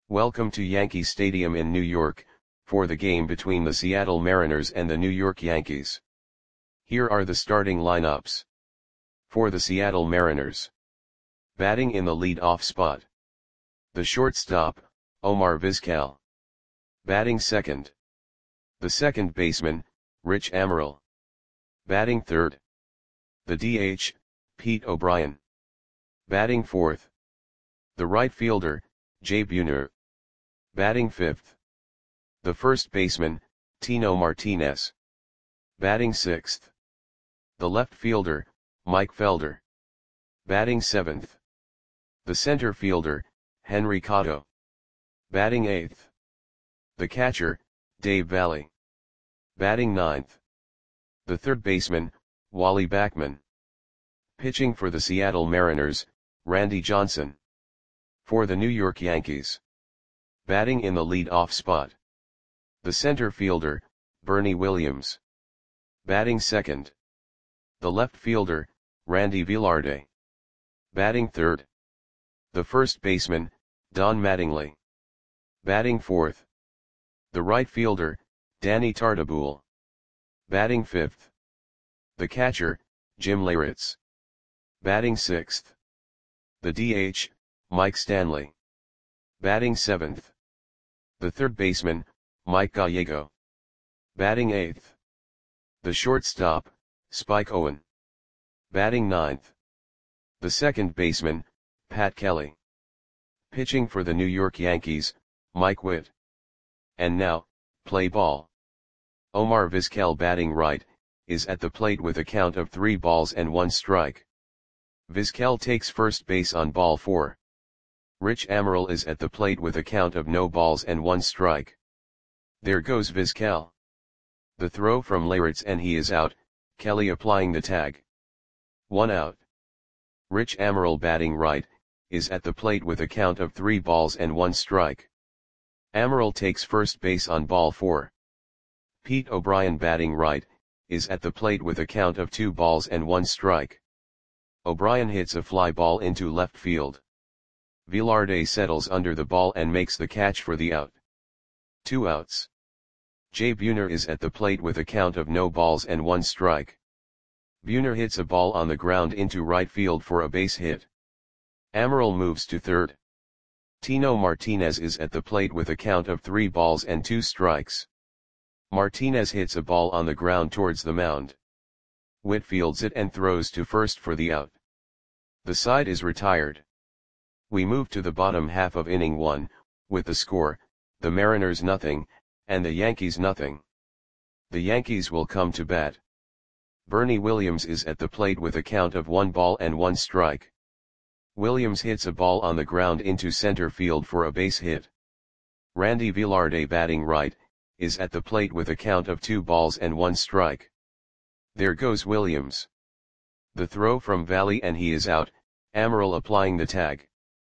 Welcome to Yankee Stadium in New York, for the game between the Seattle Mariners and the New York Yankees. Here are the starting lineups. For the Seattle Mariners. Batting in the lead-off spot. The shortstop, Omar Vizquel. Batting second. The second baseman, Rich Amaral. Batting third. The DH, Pete O'Brien. Batting fourth. The right fielder, Jay Buhner. Batting fifth. The first baseman, Tino Martinez. Batting sixth. The left fielder, Mike Felder. Batting seventh. The center fielder, Henry Cotto. Batting eighth. The catcher, Dave Valle. Batting ninth. The third baseman, Wally Backman. Pitching for the Seattle Mariners, Randy Johnson. For the New York Yankees. Batting in the lead-off spot. The center fielder, Bernie Williams. Batting second. The left fielder, Randy Velarde. Batting third. The first baseman, Don Mattingly. Batting fourth. The right fielder, Danny Tartabull. Batting fifth. The catcher, Jim Leyritz. Batting sixth. The DH, Mike Stanley. Batting seventh. The third baseman, Mike Gallego. Batting eighth. The shortstop, Spike Owen. Batting ninth. The second baseman, Pat Kelly. Pitching for the New York Yankees, Mike Witt. And now, play ball. Omar Vizquel batting right, is at the plate with a count of 3 balls and 1 strike. Vizquel takes first base on ball 4. Rich Amaral is at the plate with a count of no balls and 1 strike. There goes Vizquel. The throw from Leyritz and he is out, Kelly applying the tag. 1 out. Rich Amaral batting right, is at the plate with a count of 3 balls and 1 strike. Amaral takes first base on ball 4. Pete O'Brien batting right, is at the plate with a count of 2 balls and 1 strike. O'Brien hits a fly ball into left field. Velarde settles under the ball and makes the catch for the out. 2 outs. Jay Buhner is at the plate with a count of no balls and 1 strike. Buhner hits a ball on the ground into right field for a base hit. Amaral moves to third. Tino Martinez is at the plate with a count of 3 balls and 2 strikes. Martinez hits a ball on the ground towards the mound. Witt fields it and throws to first for the out. The side is retired. We move to the bottom half of inning 1, with the score, the Mariners nothing, and the Yankees nothing. The Yankees will come to bat. Bernie Williams is at the plate with a count of 1 ball and 1 strike. Williams hits a ball on the ground into center field for a base hit. Randy Velarde batting right, is at the plate with a count of 2 balls and 1 strike. There goes Williams. The throw from Valle and he is out, Amaral applying the tag.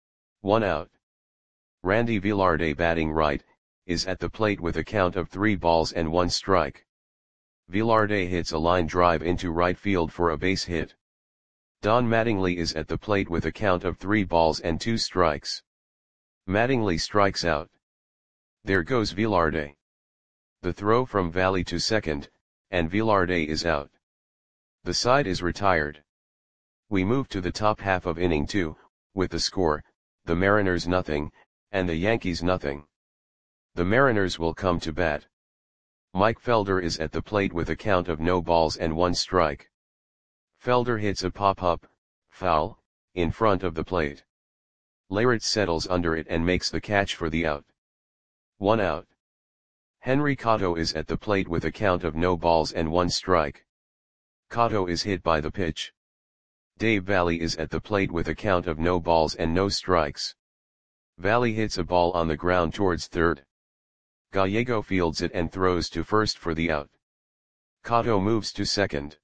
1 out. Randy Velarde batting right, is at the plate with a count of 3 balls and 1 strike. Velarde hits a line drive into right field for a base hit. Don Mattingly is at the plate with a count of 3 balls and 2 strikes. Mattingly strikes out. There goes Velarde. The throw from Valle to second, and Velarde is out. The side is retired. We move to the top half of inning 2, with the score, the Mariners nothing, and the Yankees nothing. The Mariners will come to bat. Mike Felder is at the plate with a count of no balls and 1 strike. Felder hits a pop-up, foul, in front of the plate. Leyritz settles under it and makes the catch for the out. 1 out. Henry Cotto is at the plate with a count of no balls and 1 strike. Cotto is hit by the pitch. Dave Valle is at the plate with a count of no balls and no strikes. Valle hits a ball on the ground towards third. Gallego fields it and throws to first for the out. Cotto moves to second.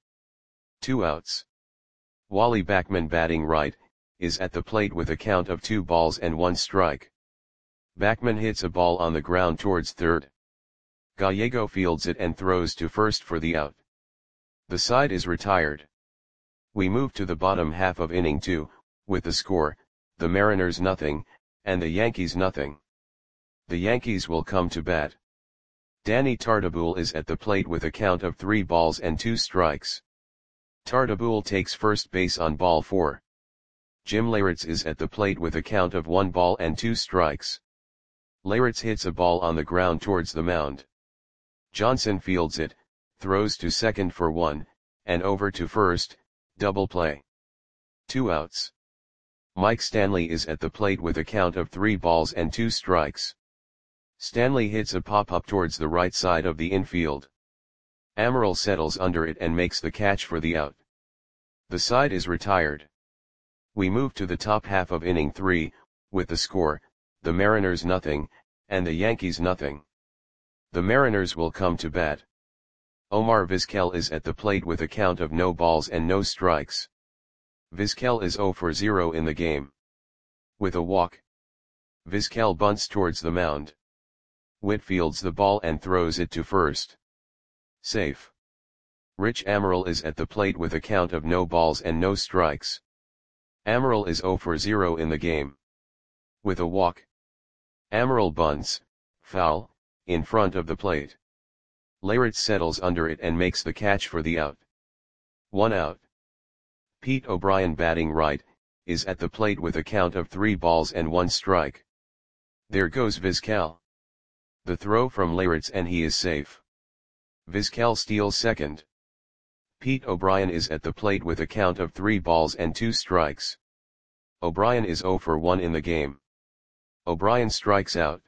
2 outs. Wally Backman batting right, is at the plate with a count of 2 balls and 1 strike. Backman hits a ball on the ground towards third. Gallego fields it and throws to first for the out. The side is retired. We move to the bottom half of inning 2, with the score, the Mariners nothing, and the Yankees nothing. The Yankees will come to bat. Danny Tartabull is at the plate with a count of 3 balls and 2 strikes. Tartabull takes first base on ball 4. Jim Leyritz is at the plate with a count of 1 ball and 2 strikes. Leyritz hits a ball on the ground towards the mound. Johnson fields it, throws to second for 1, and over to first, double play. 2 outs. Mike Stanley is at the plate with a count of 3 balls and 2 strikes. Stanley hits a pop-up towards the right side of the infield. Amaral settles under it and makes the catch for the out. The side is retired. We move to the top half of inning 3, with the score, the Mariners nothing, and the Yankees nothing. The Mariners will come to bat. Omar Vizquel is at the plate with a count of no balls and no strikes. Vizquel is 0 for 0 in the game. With a walk. Vizquel bunts towards the mound. Witt fields the ball and throws it to first. Safe. Rich Amaral is at the plate with a count of no balls and no strikes. Amaral is 0 for 0 in the game. With a walk. Amaral bunts, foul, in front of the plate. Leyritz settles under it and makes the catch for the out. 1 out. Pete O'Brien batting right, is at the plate with a count of 3 balls and 1 strike. There goes Vizquel. The throw from Leyritz and he is safe. Vizquel steals second. Pete O'Brien is at the plate with a count of 3 balls and 2 strikes. O'Brien is 0 for 1 in the game. O'Brien strikes out.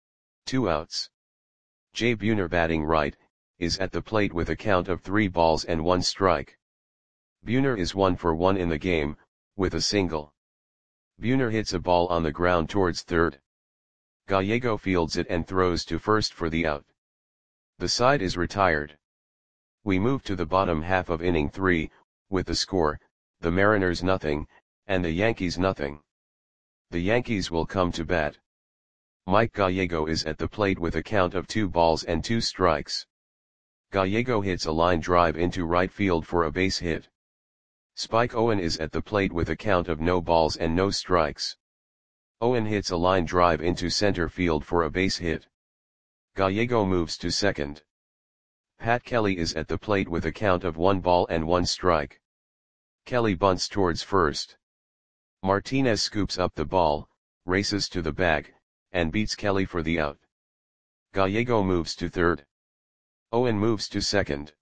2 outs. Jay Buhner batting right, is at the plate with a count of 3 balls and 1 strike. Buhner is 1 for 1 in the game, with a single. Buhner hits a ball on the ground towards third. Gallego fields it and throws to first for the out. The side is retired. We move to the bottom half of inning 3, with the score, the Mariners nothing, and the Yankees nothing. The Yankees will come to bat. Mike Gallego is at the plate with a count of 2 balls and 2 strikes. Gallego hits a line drive into right field for a base hit. Spike Owen is at the plate with a count of no balls and no strikes. Owen hits a line drive into center field for a base hit. Gallego moves to second. Pat Kelly is at the plate with a count of 1 ball and 1 strike. Kelly bunts towards first. Martinez scoops up the ball, races to the bag, and beats Kelly for the out. Gallego moves to third. Owen moves to second.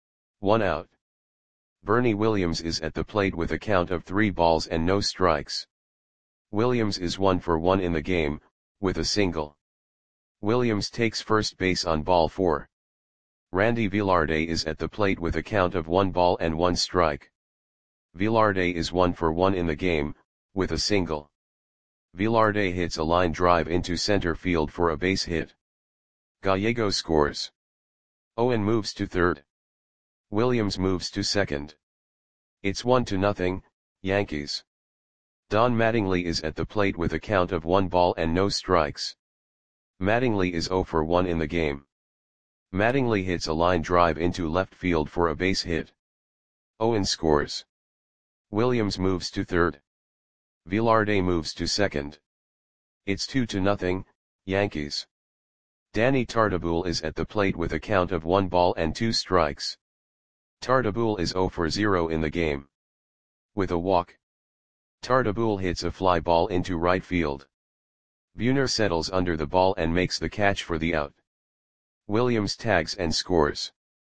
1 out. Bernie Williams is at the plate with a count of 3 balls and no strikes. Williams is 1 for 1 in the game, with a single. Williams takes first base on ball 4. Randy Velarde is at the plate with a count of 1 ball and 1 strike. Velarde is 1 for 1 in the game, with a single. Velarde hits a line drive into center field for a base hit. Gallego scores. Owen moves to third. Williams moves to second. It's 1-0, Yankees. Don Mattingly is at the plate with a count of 1 ball and no strikes. Mattingly is 0 for 1 in the game. Mattingly hits a line drive into left field for a base hit. Owen scores. Williams moves to third. Velarde moves to second. It's 2-0, Yankees. Danny Tartabull is at the plate with a count of 1 ball and 2 strikes. Tartabull is 0 for 0 in the game. With a walk. Tartabull hits a fly ball into right field. Buhner settles under the ball and makes the catch for the out. Williams tags and scores.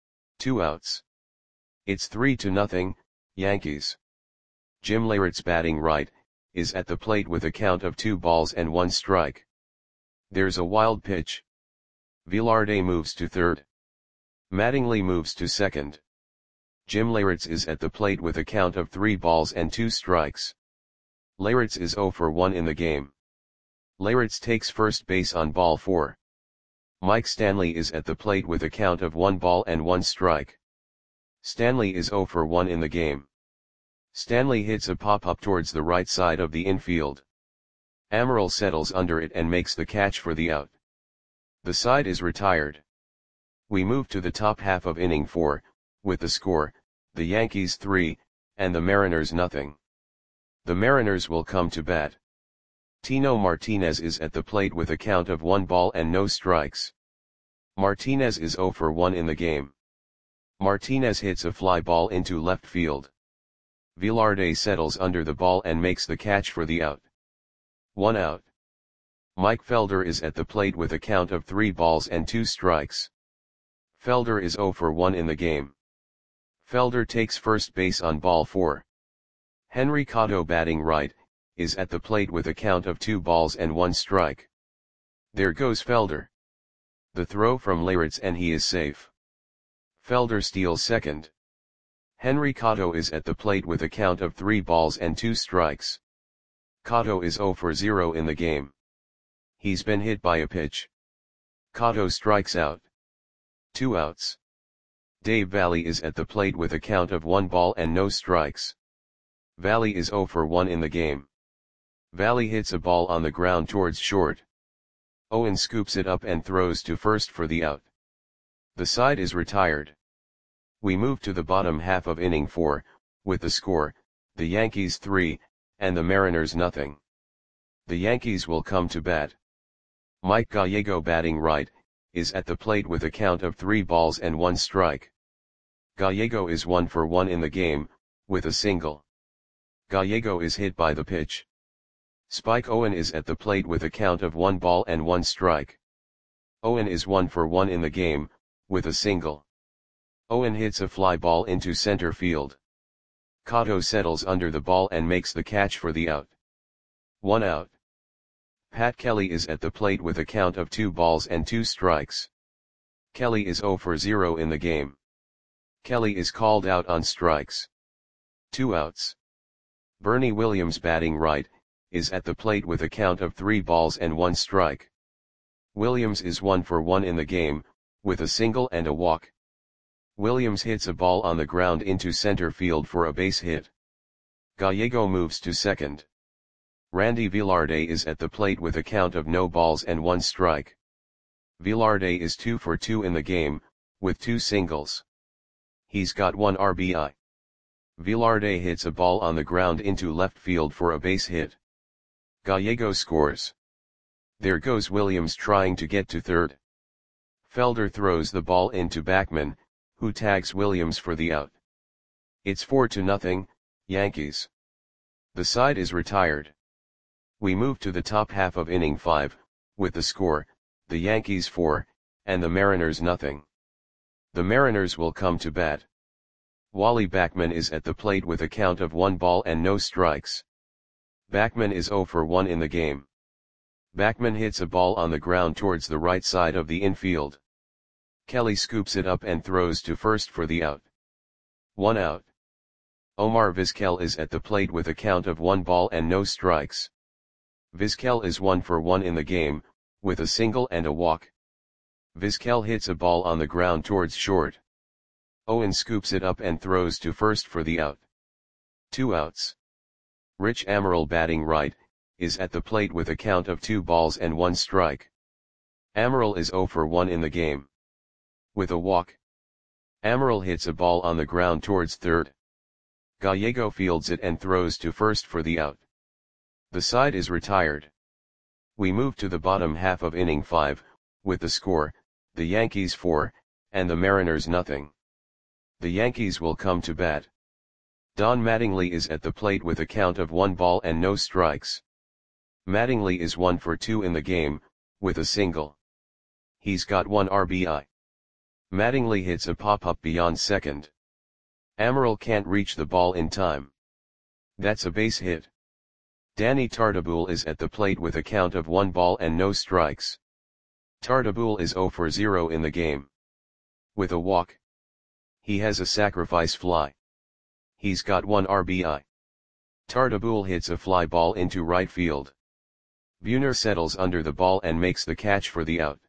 2 outs. It's 3-0, Yankees. Jim Leyritz batting right, is at the plate with a count of 2 balls and 1 strike. There's a wild pitch. Velarde moves to third. Mattingly moves to second. Jim Leyritz is at the plate with a count of 3 balls and 2 strikes. Leyritz is 0 for 1 in the game. Leyritz takes first base on ball 4. Mike Stanley is at the plate with a count of 1 ball and 1 strike. Stanley is 0 for 1 in the game. Stanley hits a pop-up towards the right side of the infield. Amaral settles under it and makes the catch for the out. The side is retired. We move to the top half of inning 4, with the score, the Yankees 3, and the Mariners nothing. The Mariners will come to bat. Tino Martinez is at the plate with a count of 1 ball and no strikes. Martinez is 0 for 1 in the game. Martinez hits a fly ball into left field. Velarde settles under the ball and makes the catch for the out. 1 out. Mike Felder is at the plate with a count of 3 balls and 2 strikes. Felder is 0 for 1 in the game. Felder takes first base on ball 4. Henry Cotto, batting right, is at the plate with a count of 2 balls and 1 strike. There goes Felder. The throw from Leyritz and he is safe. Felder steals second. Henry Cotto is at the plate with a count of 3 balls and 2 strikes. Cotto is 0 for 0 in the game. He's been hit by a pitch. Cotto strikes out. 2 outs. Dave Valle is at the plate with a count of 1 ball and no strikes. Valle is 0 for 1 in the game. Valle hits a ball on the ground towards short. Owen scoops it up and throws to first for the out. The side is retired. We move to the bottom half of inning 4, with the score, the Yankees 3, and the Mariners nothing. The Yankees will come to bat. Mike Gallego, batting right, is at the plate with a count of 3 balls and 1 strike. Gallego is 1 for 1 in the game, with a single. Gallego is hit by the pitch. Spike Owen is at the plate with a count of 1 ball and 1 strike. Owen is 1 for 1 in the game, with a single. Owen hits a fly ball into center field. Cotto settles under the ball and makes the catch for the out. 1 out. Pat Kelly is at the plate with a count of 2 balls and 2 strikes. Kelly is 0 for 0 in the game. Kelly is called out on strikes. 2 outs. Bernie Williams, batting right, is at the plate with a count of 3 balls and 1 strike. Williams is 1 for 1 in the game, with a single and a walk. Williams hits a ball on the ground into center field for a base hit. Gallego moves to second. Randy Velarde is at the plate with a count of no balls and 1 strike. Velarde is 2 for 2 in the game, with 2 singles. He's got 1 RBI. Velarde hits a ball on the ground into left field for a base hit. Gallego scores. There goes Williams trying to get to third. Felder throws the ball into Backman, who tags Williams for the out. It's 4-0, Yankees. The side is retired. We move to the top half of inning 5, with the score, the Yankees 4, and the Mariners nothing. The Mariners will come to bat. Wally Backman is at the plate with a count of 1 ball and no strikes. Backman is 0 for 1 in the game. Backman hits a ball on the ground towards the right side of the infield. Kelly scoops it up and throws to first for the out. 1 out. Omar Vizquel is at the plate with a count of 1 ball and no strikes. Vizquel is 1 for 1 in the game, with a single and a walk. Vizquel hits a ball on the ground towards short. Owen scoops it up and throws to first for the out. 2 outs. Rich Amaral, batting right, is at the plate with a count of 2 balls and 1 strike. Amaral is 0 for 1 in the game. With a walk. Amaral hits a ball on the ground towards third. Gallego fields it and throws to first for the out. The side is retired. We move to the bottom half of inning 5, with the score, the Yankees 4, and the Mariners nothing. The Yankees will come to bat. Don Mattingly is at the plate with a count of 1 ball and no strikes. Mattingly is 1 for 2 in the game, with a single. He's got 1 RBI. Mattingly hits a pop-up beyond second. Amaral can't reach the ball in time. That's a base hit. Danny Tartabull is at the plate with a count of 1 ball and no strikes. Tartabull is 0 for 0 in the game. With a walk. He has a sacrifice fly. He's got 1 RBI. Tartabull hits a fly ball into right field. Buhner settles under the ball and makes the catch for the out.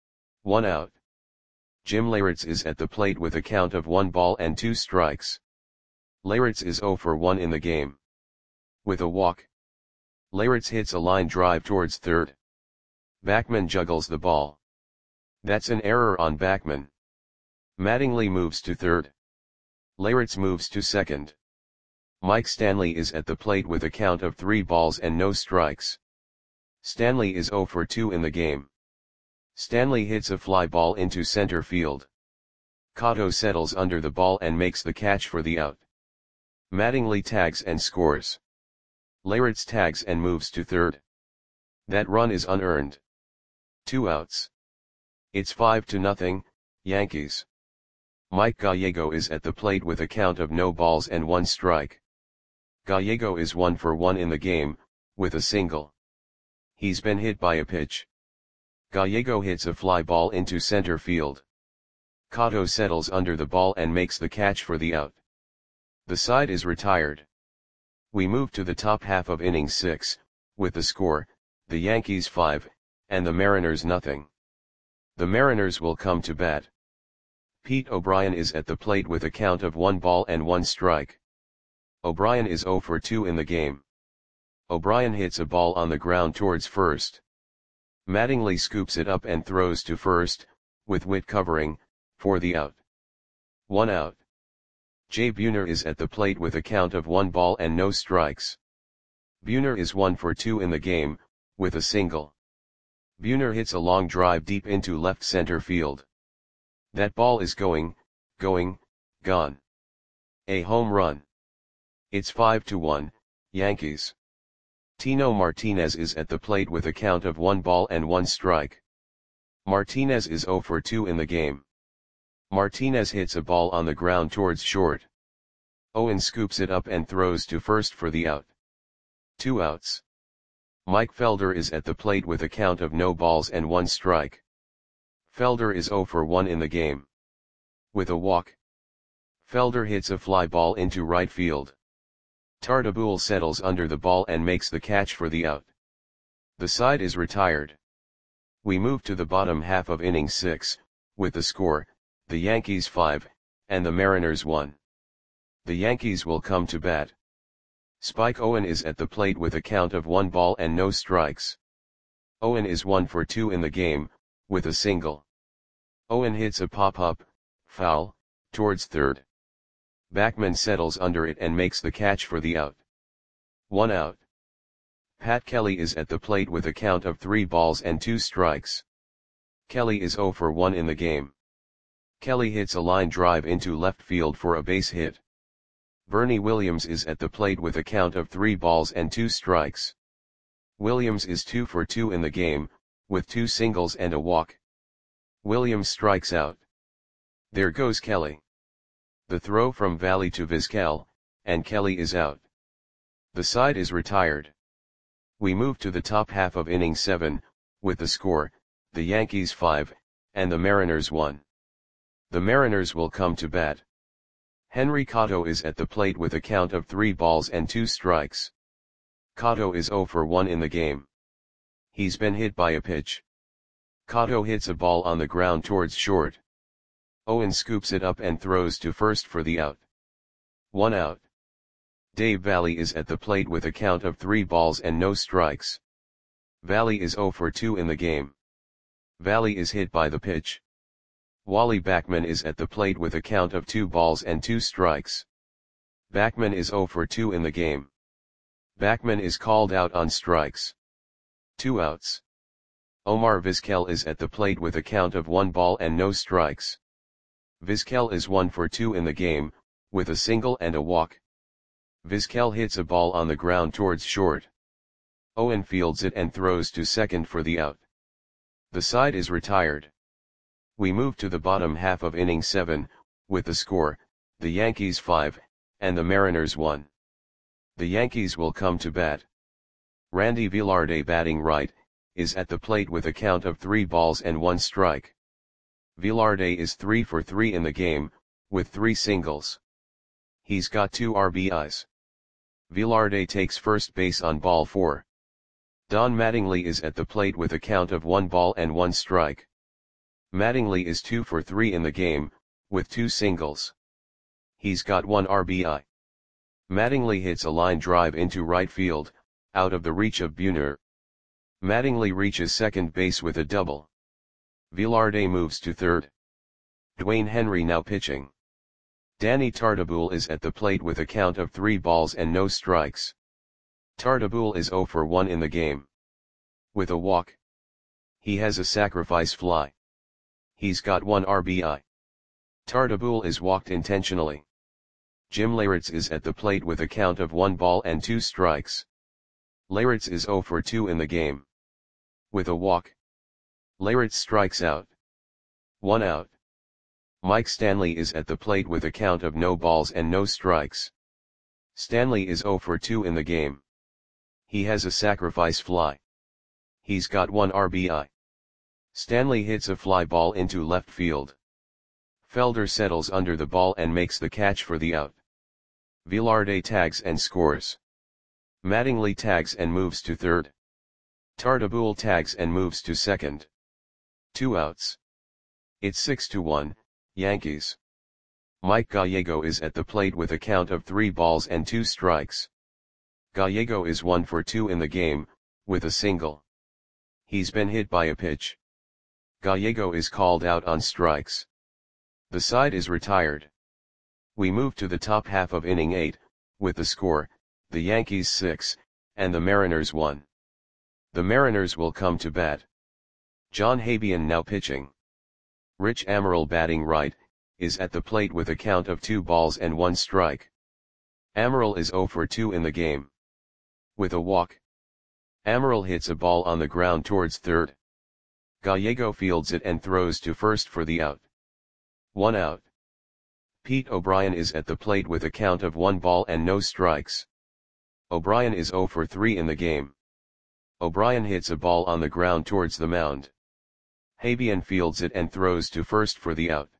1 out. Jim Leyritz is at the plate with a count of 1 ball and 2 strikes. Leyritz is 0 for 1 in the game. With a walk. Leyritz hits a line drive towards third. Backman juggles the ball. That's an error on Backman. Mattingly moves to third. Leyritz moves to second. Mike Stanley is at the plate with a count of 3 balls and no strikes. Stanley is 0 for 2 in the game. Stanley hits a fly ball into center field. Cotto settles under the ball and makes the catch for the out. Mattingly tags and scores. Leyritz tags and moves to third. That run is unearned. 2 outs. It's 5-0, Yankees. Mike Gallego is at the plate with a count of no balls and 1 strike. Gallego is 1 for 1 in the game, with a single. He's been hit by a pitch. Gallego hits a fly ball into center field. Cotto settles under the ball and makes the catch for the out. The side is retired. We move to the top half of inning 6, with the score, the Yankees 5, and the Mariners nothing. The Mariners will come to bat. Pete O'Brien is at the plate with a count of 1 ball and 1 strike. O'Brien is 0 for 2 in the game. O'Brien hits a ball on the ground towards first. Mattingly scoops it up and throws to first, with Witt covering, for the out. 1 out. Jay Buhner is at the plate with a count of 1 ball and no strikes. Buhner is 1 for 2 in the game, with a single. Buhner hits a long drive deep into left center field. That ball is gone. A home run. It's 5-1, Yankees. Tino Martinez is at the plate with a count of 1 ball and 1 strike. Martinez is 0 for 2 in the game. Martinez hits a ball on the ground towards short. Owen scoops it up and throws to first for the out. 2 outs. Mike Felder is at the plate with a count of no balls and 1 strike. Felder is 0 for 1 in the game. With a walk. Felder hits a fly ball into right field. Tartabull settles under the ball and makes the catch for the out. The side is retired. We move to the bottom half of inning 6, with the score, the Yankees 5, and the Mariners 1. The Yankees will come to bat. Spike Owen is at the plate with a count of 1 ball and no strikes. Owen is 1 for 2 in the game, with a single. Owen hits a pop-up, foul, towards third. Backman settles under it and makes the catch for the out. 1 out. Pat Kelly is at the plate with a count of 3 balls and 2 strikes. Kelly is 0 for 1 in the game. Kelly hits a line drive into left field for a base hit. Bernie Williams is at the plate with a count of 3 balls and 2 strikes. Williams is 2 for 2 in the game, with 2 singles and a walk. Williams strikes out. There goes Kelly. The throw from Valley to Vizquel, and Kelly is out. The side is retired. We move to the top half of inning 7, with the score, the Yankees 5, and the Mariners 1. The Mariners will come to bat. Henry Cotto is at the plate with a count of 3 balls and 2 strikes. Cotto is 0 for 1 in the game. He's been hit by a pitch. Cotto hits a ball on the ground towards short. Owen scoops it up and throws to first for the out. 1 out. Dave Valley is at the plate with a count of 3 balls and no strikes. Valley is 0 for 2 in the game. Valley is hit by the pitch. Wally Backman is at the plate with a count of 2 balls and 2 strikes. Backman is 0 for 2 in the game. Backman is called out on strikes. 2 outs. Omar Vizquel is at the plate with a count of 1 ball and no strikes. Vizquel is 1 for 2 in the game, with a single and a walk. Vizquel hits a ball on the ground towards short. Owen fields it and throws to second for the out. The side is retired. We move to the bottom half of inning 7, with the score, the Yankees 5, and the Mariners 1. The Yankees will come to bat. Randy Velarde, batting right, is at the plate with a count of 3 balls and 1 strike. Velarde is 3 for 3 in the game, with 3 singles. He's got 2 RBIs. Velarde takes first base on ball 4. Don Mattingly is at the plate with a count of 1 ball and 1 strike. Mattingly is 2 for 3 in the game, with 2 singles. He's got 1 RBI. Mattingly hits a line drive into right field, out of the reach of Buhner. Mattingly reaches second base with a double. Velarde moves to third. Dwayne Henry now pitching. Danny Tartabull is at the plate with a count of 3 balls and no strikes. Tartabull is 0 for 1 in the game. with a walk. He has a sacrifice fly. He's got 1 RBI. Tartabull is walked intentionally. Jim Leyritz is at the plate with a count of 1 ball and 2 strikes. Leyritz is 0 for 2 in the game. With a walk. Leyritz strikes out. 1 out. Mike Stanley is at the plate with a count of no balls and no strikes. Stanley is 0 for 2 in the game. He has a sacrifice fly. He's got 1 RBI. Stanley hits a fly ball into left field. Felder settles under the ball and makes the catch for the out. Velarde tags and scores. Mattingly tags and moves to third. Tartabull tags and moves to second. 2 outs. It's 6-1, Yankees. Mike Gallego is at the plate with a count of 3 balls and 2 strikes. Gallego is 1 for 2 in the game, with a single. He's been hit by a pitch. Gallego is called out on strikes. The side is retired. We move to the top half of inning 8, with the score, the Yankees 6, and the Mariners 1. The Mariners will come to bat. John Habian now pitching. Rich Amaral batting right, is at the plate with a count of 2 balls and 1 strike. Amaral is 0 for 2 in the game. With a walk. Amaral hits a ball on the ground towards third. Gallego fields it and throws to first for the out. 1 out. Pete O'Brien is at the plate with a count of 1 ball and no strikes. O'Brien is 0 for 3 in the game. O'Brien hits a ball on the ground towards the mound. Habian fields it and throws to first for the out.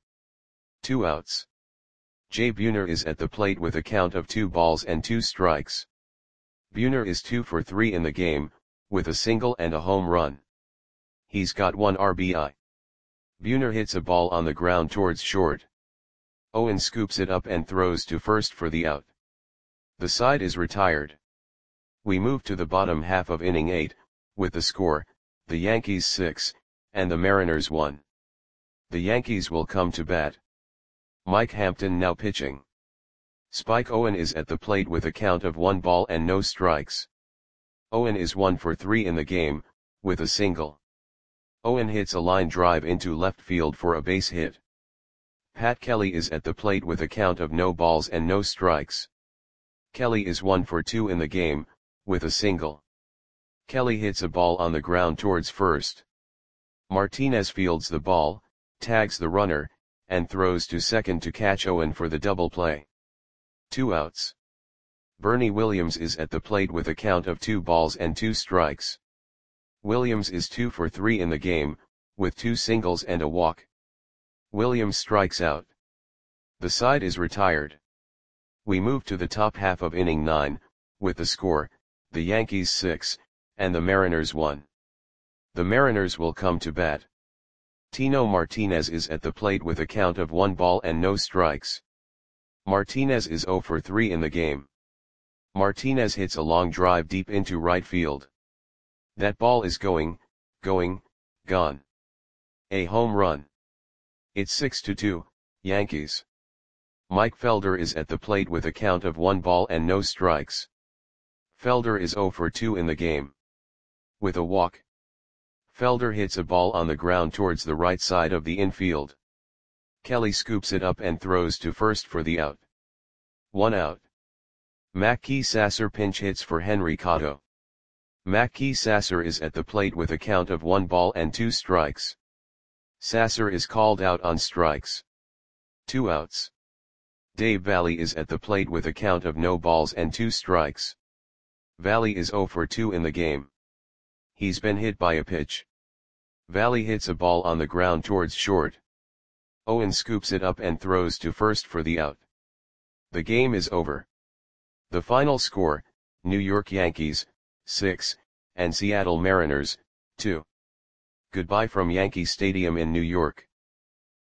2 outs. Jay Buhner is at the plate with a count of 2 balls and 2 strikes. Buhner is 2 for 3 in the game, with a single and a home run. He's got 1 RBI. Buhner hits a ball on the ground towards short. Owen scoops it up and throws to first for the out. The side is retired. We move to the bottom half of inning 8, with the score, the Yankees 6, and the Mariners 1. The Yankees will come to bat. Mike Hampton now pitching. Spike Owen is at the plate with a count of 1 ball and no strikes. Owen is 1 for 3 in the game, with a single. Owen hits a line drive into left field for a base hit. Pat Kelly is at the plate with a count of no balls and no strikes. Kelly is 1 for 2 in the game, with a single. Kelly hits a ball on the ground towards first. Martinez fields the ball, tags the runner, and throws to second to catch Owen for the double play. 2 outs. Bernie Williams is at the plate with a count of 2 balls and 2 strikes. Williams is 2 for 3 in the game, with 2 singles and a walk. Williams strikes out. The side is retired. We move to the top half of inning 9, with the score, the Yankees 6, and the Mariners 1. The Mariners will come to bat. Tino Martinez is at the plate with a count of 1 ball and no strikes. Martinez is 0 for 3 in the game. Martinez hits a long drive deep into right field. That ball is gone. A home run. It's 6-2, Yankees. Mike Felder is at the plate with a count of 1 ball and no strikes. Felder is 0 for 2 in the game. With a walk. Felder hits a ball on the ground towards the right side of the infield. Kelly scoops it up and throws to first for the out. 1 out. Mackey Sasser pinch hits for Henry Cotto. Mackey Sasser is at the plate with a count of 1 ball and 2 strikes. Sasser is called out on strikes. 2 outs. Dave Valle is at the plate with a count of no balls and 2 strikes. Valle is 0 for 2 in the game. He's been hit by a pitch. Valle hits a ball on the ground towards short. Owen scoops it up and throws to first for the out. The game is over. The final score, New York Yankees, 6, and Seattle Mariners, 2. Goodbye from Yankee Stadium in New York.